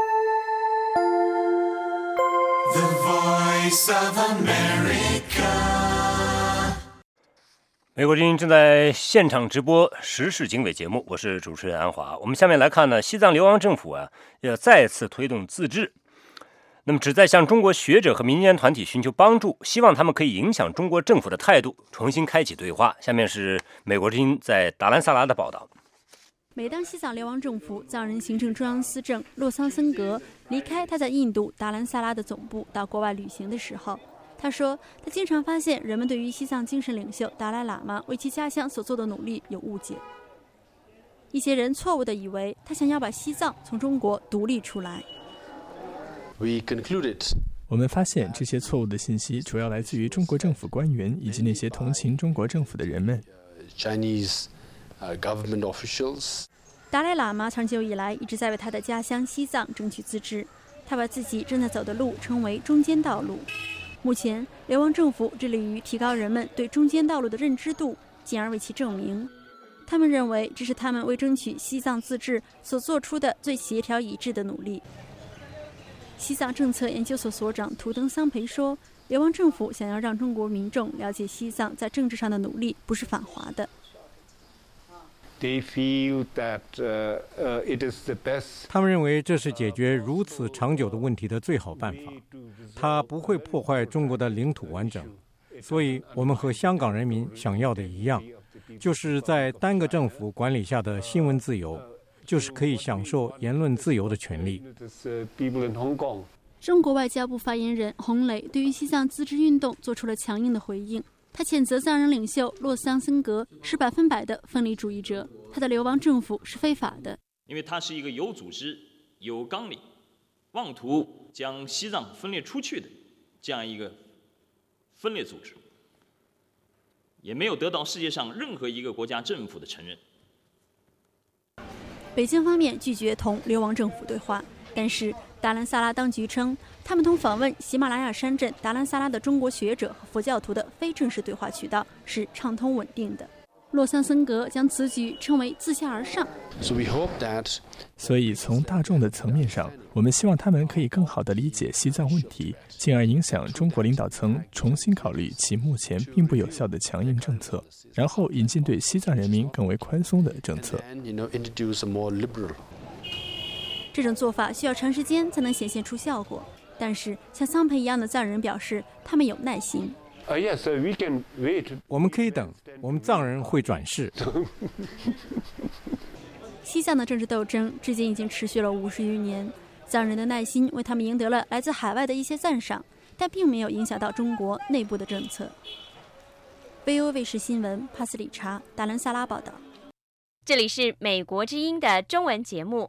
The Voice of America。 美国之音正在现场直播时事经纬节目，我是主持人安华。我们下面来看呢，西藏流亡政府要再次推动自治，那么旨在向中国学者和民间团体寻求帮助，希望他们可以影响中国政府的态度，重新开启对话。下面是美国之音在达兰萨拉的报道。 每当西藏流亡政府藏人行政中央司政洛桑森格离开他在印度达兰萨拉的总部到国外旅行的时候，他说他经常发现人们对于西藏精神领袖达赖喇嘛为其家乡所做的努力有误解。一些人错误地以为他想要把西藏从中国独立出来。 我们发现这些错误的信息主要来自于中国政府官员以及那些同情中国政府的人们。 达赖喇嘛长久以来一直在为他的家乡西藏争取自治，他把自己正在走的路称为中间道路。目前，流亡政府致力于提高人们对中间道路的认知度，进而为其证明。他们认为这是他们为争取西藏自治所做出的最协调一致的努力。西藏政策研究所所长图登桑培说，流亡政府想要让中国民众了解西藏在政治上的努力不是反华的。 他们认为这是解决如此长久的问题的最好办法，它不会破坏中国的领土完整。所以我们和香港人民想要的一样，就是在单个政府管理下的新闻自由，就是可以享受言论自由的权利。 中国外交部发言人洪磊对于西藏自治运动做出了强硬的回应，他谴责藏人领袖洛桑森格是100%的分离主义者，他的流亡政府是非法的， 因为他是一个有组织、有纲领、妄图将西藏分裂出去的这样一个分裂组织，也没有得到世界上任何一个国家政府的承认。 北京方面拒绝同流亡政府对话，但是达兰萨拉当局称，他们同访问喜马拉雅山镇达兰萨拉的中国学者和佛教徒的非正式对话渠道是畅通稳定的。洛桑森格将此举称为自下而上。 所以从大众的层面上，我们希望他们可以更好地理解西藏问题，进而影响中国领导层重新考虑其目前并不有效的强硬政策，然后引进对西藏人民更为宽松的政策。 这种做法需要长时间才能显现出效果，但是像桑培一样的藏人表示，他们有耐心。 我们可以等，我们藏人会转世。 西藏的政治斗争至今已经持续了50余年，藏人的耐心为他们赢得了来自海外的一些赞赏，但并没有影响到中国内部的政策。VOA 卫视新闻帕斯里查达兰萨拉报道。 这里是美国之音的中文节目。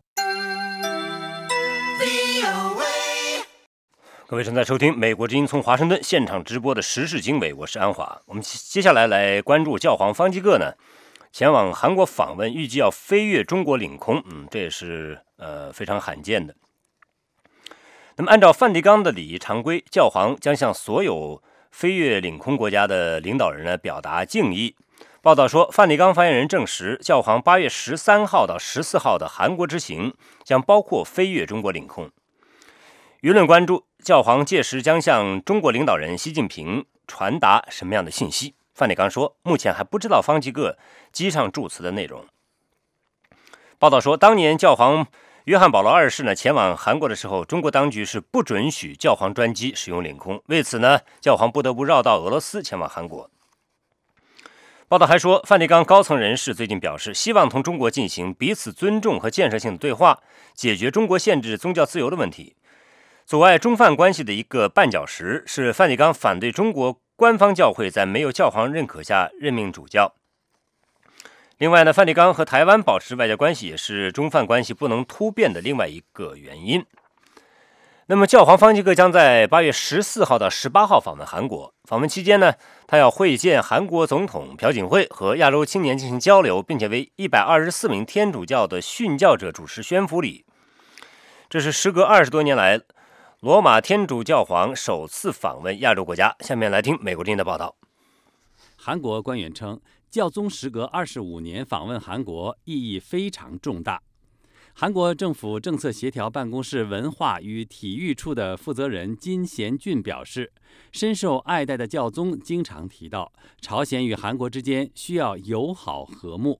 各位正在收听美国之音从华盛顿现场直播的时事经纬，我是安华。我们接下来关注教皇方济各呢前往韩国访问，预计要飞越中国领空，这也是非常罕见的。那么按照梵蒂冈的礼仪常规，教皇将向所有飞越领空国家的领导人呢表达敬意。报道说，梵蒂冈发言人证实，教皇8月13号到14号的韩国之行将包括飞越中国领空。舆论关注教皇届时将向中国领导人习近平传达什么样的信息。梵蒂冈说，目前还不知道方济各机上祝词的内容。报道说，当年教皇约翰保罗2世呢前往韩国的时候，中国当局是不准许教皇专机使用领空，为此呢，教皇不得不绕道俄罗斯前往韩国。报道还说，梵蒂冈高层人士最近表示，希望同中国进行彼此尊重和建设性的对话，解决中国限制宗教自由的问题。阻碍中梵关系的一个绊脚石是梵蒂冈反对中国官方教会在没有教皇认可下任命主教。 另外呢，梵蒂冈和台湾保持外交关系也是中梵关系不能突变的另外一个原因。那么教皇方济各将在8月14号到18号访问韩国，访问期间呢，他要会见韩国总统朴槿惠和亚洲青年进行交流，并且为124名天主教的殉教者主持宣抚礼。这是时隔20多年来罗马天主教皇首次访问亚洲国家。下面来听美国之音的报道。 韩国官员称，教宗时隔25年访问韩国意义非常重大。韩国政府政策协调办公室文化与体育处的负责人金贤俊表示，深受爱戴的教宗经常提到，朝鲜与韩国之间需要友好和睦。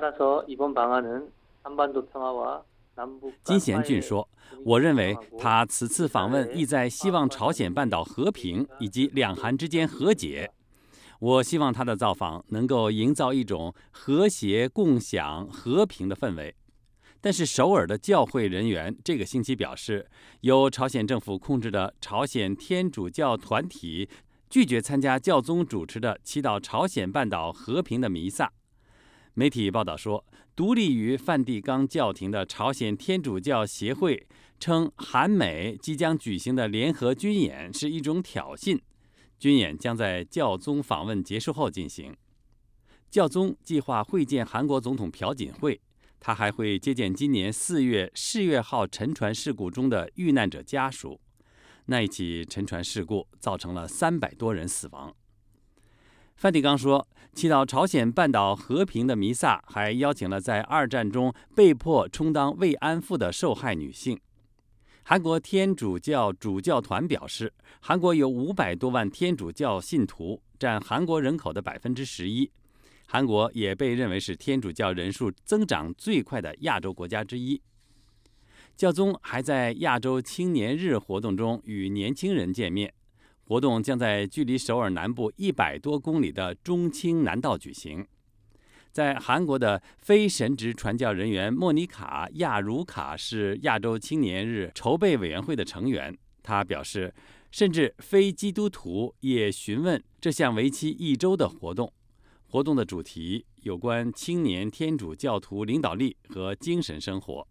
金贤俊说，我认为他此次访问意在希望朝鲜半岛和平以及两韩之间和解。我希望他的造访能够营造一种和谐、共享、和平的氛围。但是首尔的教会人员这个星期表示，由朝鲜政府控制的朝鲜天主教团体拒绝参加教宗主持的祈祷朝鲜半岛和平的弥撒。媒体报道说，独立于梵蒂冈教廷的朝鲜天主教协会称，韩美即将举行的联合军演是一种挑衅，军演将在教宗访问结束后进行。教宗计划会见韩国总统朴槿惠，他还会接见今年4月世越号沉船事故中的遇难者家属。那一起沉船事故造成了300多人死亡。梵蒂冈说，祈祷朝鲜半岛和平的弥撒还邀请了在2战中被迫充当慰安妇的受害女性。韩国天主教主教团表示，韩国有500多万天主教信徒，占韩国人口的11%。韩国也被认为是天主教人数增长最快的亚洲国家之一。教宗还在亚洲青年日活动中与年轻人见面，活动将在距离首尔南部100多公里的中清南道举行。在韩国的非神职传教人员莫妮卡·亚茹卡是亚洲青年日筹备委员会的成员，她表示，甚至非基督徒也询问这项为期1周的活动。活动的主题有关青年天主教徒领导力和精神生活。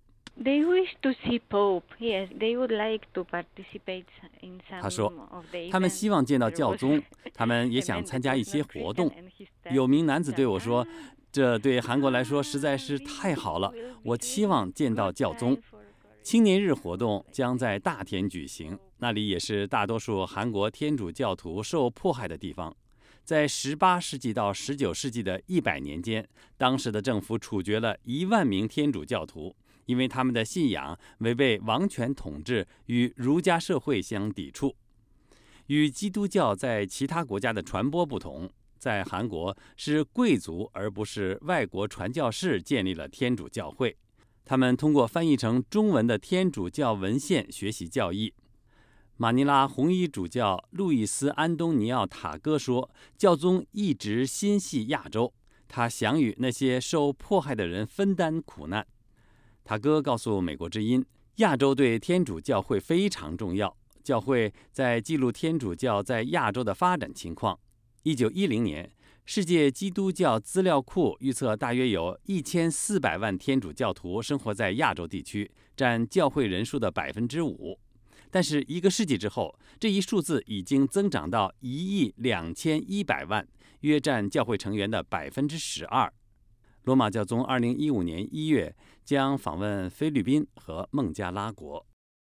他说，他们希望见到教宗，他们也想参加一些活动。有名男子对我说，这对韩国来说实在是太好了，我期望见到教宗。青年日活动将在大田举行，那里也是大多数韩国天主教徒受迫害的地方。在18世纪到19世纪的100年间，当时的政府处决了1万名天主教徒，因为他们的信仰违背王权统治与儒家社会相抵触。与基督教在其他国家的传播不同，在韩国是贵族而不是外国传教士建立了天主教会，他们通过翻译成中文的天主教文献学习教义。马尼拉红衣主教路易斯·安东尼奥·塔戈说，教宗一直心系亚洲，他想与那些受迫害的人分担苦难。塔戈告诉美国之音，亚洲对天主教会非常重要，教会在记录天主教在亚洲的发展情况。1910年，世界基督教资料库预测大约有1400万天主教徒生活在亚洲地区，占教会人数的5%。但是1个世纪之后，这一数字已经增长到12100万，约占教会成员的12%。罗马教宗2015年1月将访问菲律宾和孟加拉国。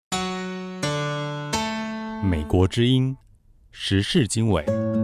美国之音时事经纬。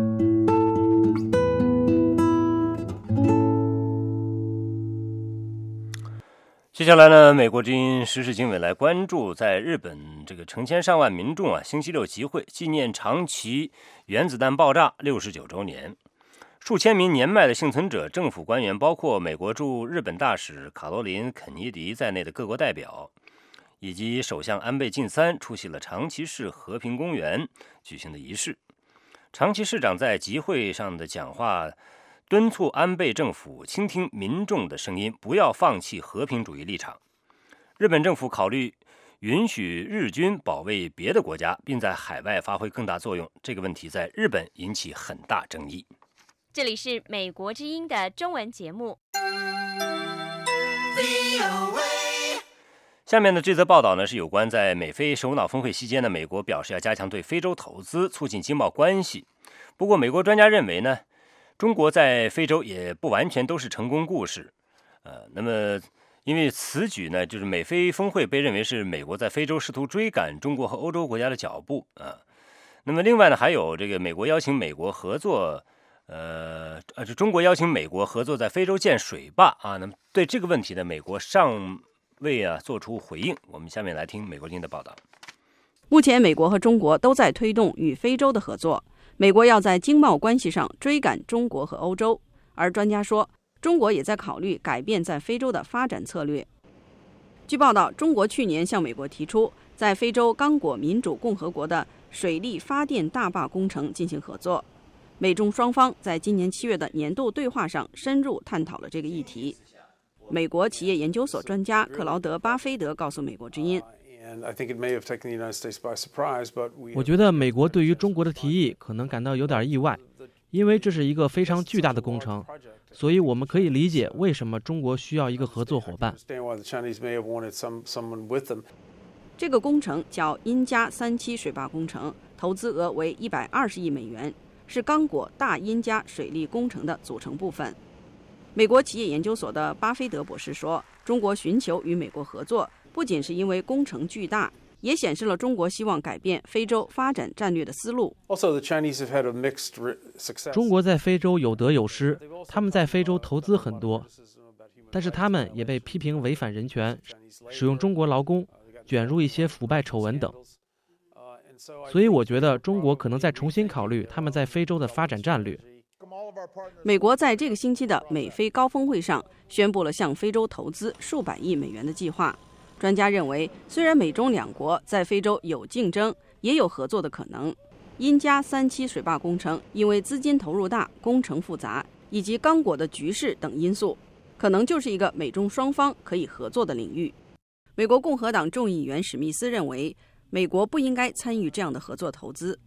接下来呢，美国之音时事经纬来关注在日本这个成千上万民众星期六集会纪念长崎原子弹爆炸69周年。数千名年迈的幸存者、政府官员，包括美国驻日本大使卡罗琳·肯尼迪在内的各国代表，以及首相安倍晋三出席了长崎市和平公园举行的仪式。长崎市长在集会上的讲话敦促安倍政府倾听民众的声音，不要放弃和平主义立场。日本政府考虑允许日军保卫别的国家，并在海外发挥更大作用，这个问题在日本引起很大争议。 这里是美国之音的中文节目。 下面的这则报道呢，是有关在美非首脑峰会期间呢，美国表示要加强对非洲投资，促进经贸关系。不过，美国专家认为呢，中国在非洲也不完全都是成功故事。那么因为此举呢，就是美非峰会被认为是美国在非洲试图追赶中国和欧洲国家的脚步啊。那么另外呢，还有这个美国邀请美国合作。中国邀请美国合作在非洲建水坝啊，那么对这个问题呢，美国尚未做出回应。我们下面来听美国之音的报道。 目前，美国和中国都在推动与非洲的合作。美国要在经贸关系上追赶中国和欧洲，而专家说，中国也在考虑改变在非洲的发展策略。据报道，中国去年向美国提出在非洲刚果民主共和国的水力发电大坝工程进行合作。美中双方在今年7月的年度对话上深入探讨了这个议题。美国企业研究所专家克劳德·巴菲德告诉美国之音， 我觉得美国对于中国的提议可能感到有点意外，因为这是一个非常巨大的工程，所以我们可以理解为什么中国需要一个合作伙伴。 这个工程叫因加37水坝工程，投资额为120亿美元，是刚果大因加水利工程的组成部分。美国企业研究所的巴菲德博士说，中国寻求与美国合作，不仅是因为工程巨大，也显示了中国希望改变非洲发展战略的思路。 中国在非洲有得有失，他们在非洲投资很多，但是他们也被批评违反人权，使用中国劳工，卷入一些腐败丑闻等。所以我觉得中国可能再重新考虑他们在非洲的发展战略。 美国在这个星期的美非高峰会上宣布了向非洲投资数百亿美元的计划。专家认为，虽然美中两国在非洲有竞争，也有合作的可能。因加37水坝工程因为资金投入大、工程复杂以及刚果的局势等因素，可能就是一个美中双方可以合作的领域。美国共和党众议员史密斯认为，美国不应该参与这样的合作投资。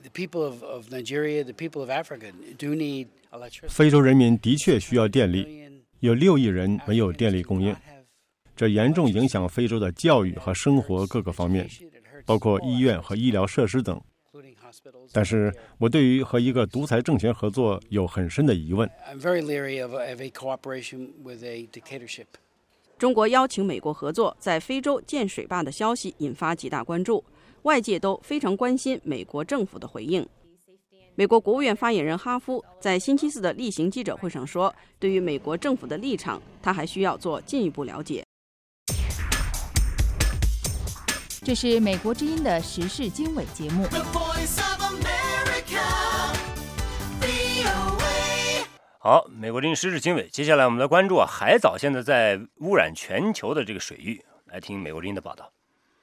非洲人民的确需要电力，有6亿人没有电力供应，这严重影响非洲的教育和生活各个方面，包括医院和医疗设施等。但是我对于和一个独裁政权合作有很深的疑问。 中国邀请美国合作在非洲建水坝的消息引发极大关注，外界都非常关心美国政府的回应。美国国务院发言人哈夫在星期四的例行记者会上说，对于美国政府的立场，他还需要做进一步了解。 这是美国之音的时事经纬节目。 好，美国之音时事经纬，接下来我们来关注海藻现在在污染全球的这个水域，来听美国之音的报道。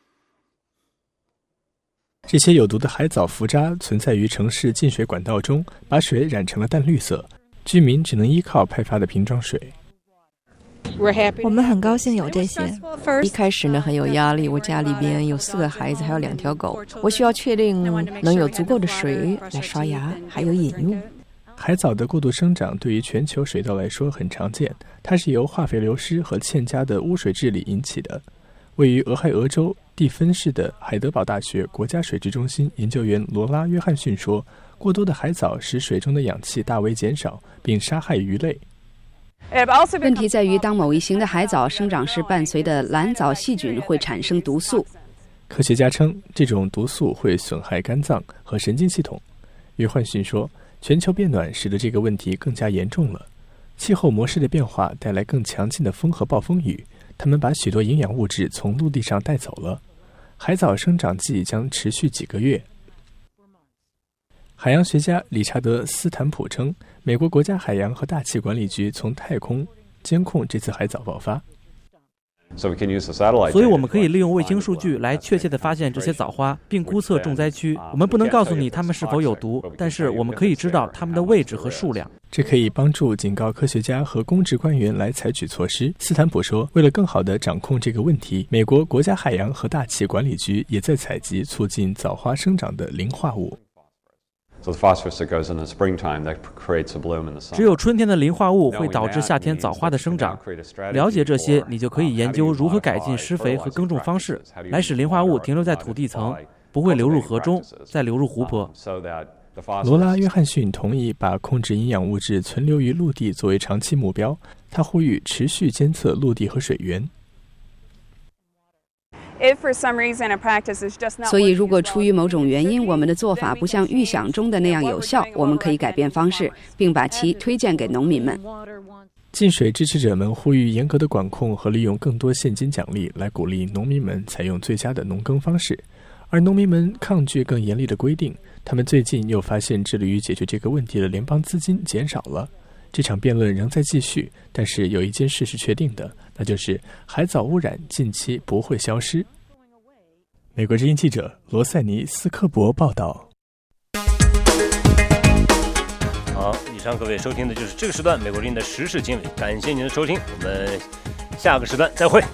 这些有毒的海藻浮渣存在于城市进水管道中，把水染成了淡绿色，居民只能依靠派发的瓶装水。 我们很高兴有这些。一开始呢很有压力，我家里边有4个孩子，还有2条狗，我需要确定能有足够的水来刷牙，还有饮用。 海藻的过度生长对于全球水稻来说很常见，它是由化肥流失和欠佳的污水治理引起的。位于俄亥俄州蒂芬市的海德堡大学国家水质中心研究员罗拉·约翰逊说，过多的海藻使水中的氧气大为减少，并杀害鱼类。 问题在于，当某一型的海藻生长时，伴随的蓝藻细菌会产生毒素。 科学家称，这种毒素会损害肝脏和神经系统。约翰逊说，全球变暖使得这个问题更加严重了。气候模式的变化带来更强劲的风和暴风雨，它们把许多营养物质从陆地上带走了。海藻生长季将持续几个月。海洋学家理查德·斯坦普称，美国国家海洋和大气管理局从太空监控这次海藻爆发。 所以我们可以利用卫星数据来确切地发现这些藻花，并估测重灾区。我们不能告诉你它们是否有毒，但是我们可以知道它们的位置和数量。 这可以帮助警告科学家和公职官员来采取措施。斯坦普说，为了更好地掌控这个问题，美国国家海洋和大气管理局也在采集促进藻花生长的磷化物。 只有春天的磷化物会导致夏天早花的生长。了解这些，你就可以研究如何改进施肥和耕种方式，来使磷化物停留在土地层，不会流入河中，再流入湖泊。 罗拉·约翰逊同意把控制营养物质存留于陆地作为长期目标，他呼吁持续监测陆地和水源。 所以，如果出于某种原因，我们的做法不像预想中的那样有效，我们可以改变方式，并把其推荐给农民们。 禁水支持者们呼吁严格的管控和利用更多现金奖励来鼓励农民们采用最佳的农耕方式，而农民们抗拒更严厉的规定。他们最近又发现，致力于解决这个问题的联邦资金减少了。这场辩论仍在继续，但是有一件事是确定的，那就是海藻污染近期不会消失。美国之音记者罗塞尼斯科伯报道。 好，以上各位收听的就是这个时段美国之音的时事经纬，感谢您的收听，我们下个时段再会。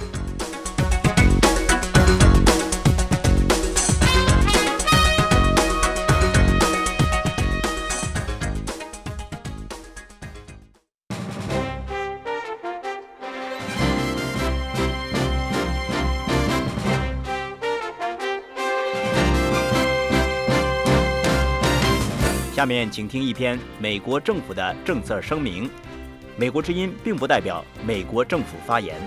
下面请听一篇美国政府的政策声明。美国之音并不代表美国政府发言。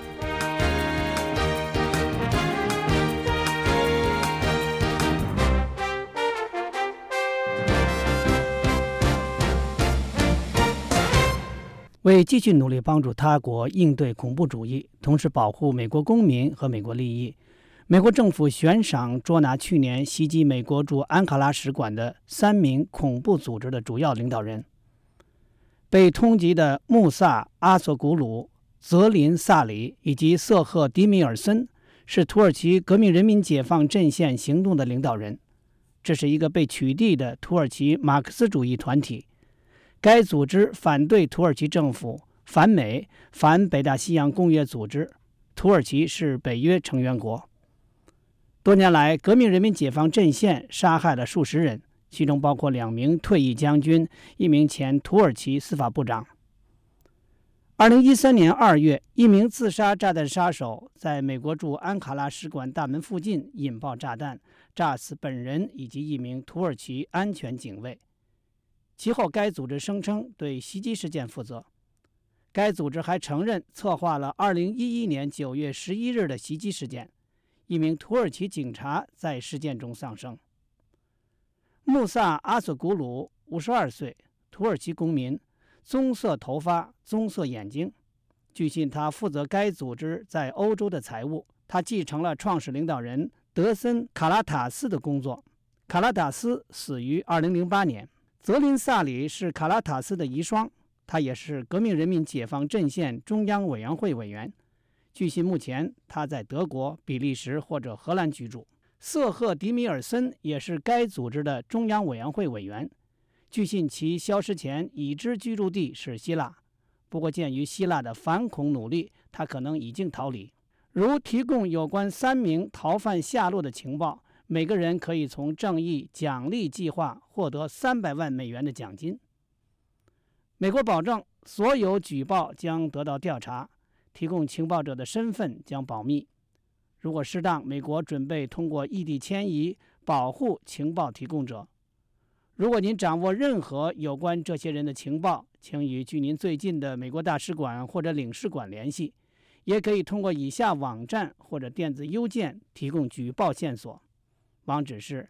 为继续努力帮助他国应对恐怖主义，同时保护美国公民和美国利益，美国政府悬赏捉拿去年袭击美国驻安卡拉使馆的3名恐怖组织的主要领导人。被通缉的穆萨·阿索古鲁、泽林·萨里以及瑟赫·迪米尔森是土耳其革命人民解放阵线行动的领导人。这是一个被取缔的土耳其马克思主义团体。该组织反对土耳其政府，反美，反北大西洋公约组织。土耳其是北约成员国。多年来，革命人民解放阵线杀害了数十人，其中包括2名退役将军、1名前土耳其司法部长。2013年2月，一名自杀炸弹杀手在美国驻安卡拉使馆大门附近引爆炸弹，炸死本人以及1名土耳其安全警卫。其后，该组织声称对袭击事件负责。该组织还承认策划了2011年9月11日的袭击事件。1名土耳其警察在事件中丧生。穆萨·阿索古鲁52岁，土耳其公民，棕色头发，棕色眼睛。据信，他负责该组织在欧洲的财务。他继承了创始领导人德森·卡拉塔斯的工作。卡拉塔斯死于2008年。泽林·萨里是卡拉塔斯的遗孀，他也是革命人民解放阵线中央委员会委员。据悉，目前他在德国、比利时或者荷兰居住。瑟赫·迪米尔森也是该组织的中央委员会委员。据信，其消失前已知居住地是希腊，不过鉴于希腊的反恐努力，他可能已经逃离。如提供有关3名逃犯下落的情报，每个人可以从正义奖励计划获得300万美元的奖金。美国保证所有举报将得到调查，提供情报者的身份将保密。如果适当，美国准备通过异地迁移保护情报提供者。如果您掌握任何有关这些人的情报，请与距您最近的美国大使馆或者领事馆联系，也可以通过以下网站或者电子邮件提供举报线索。网址是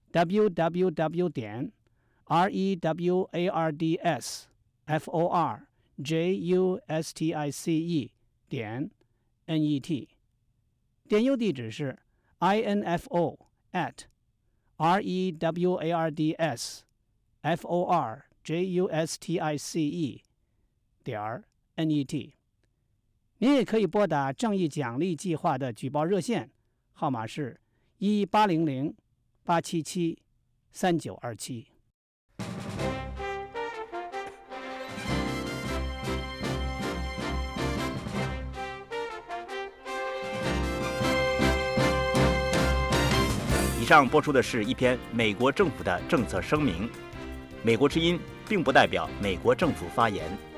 www.rewardsforjustice.net， 电邮地址是 info@rewardsforjustice.net。 您也可以拨打正义奖励计划的举报热线，号码是1800-877-3927。 以上播出的是一篇美国政府的政策声明。 美国之音并不代表美国政府发言。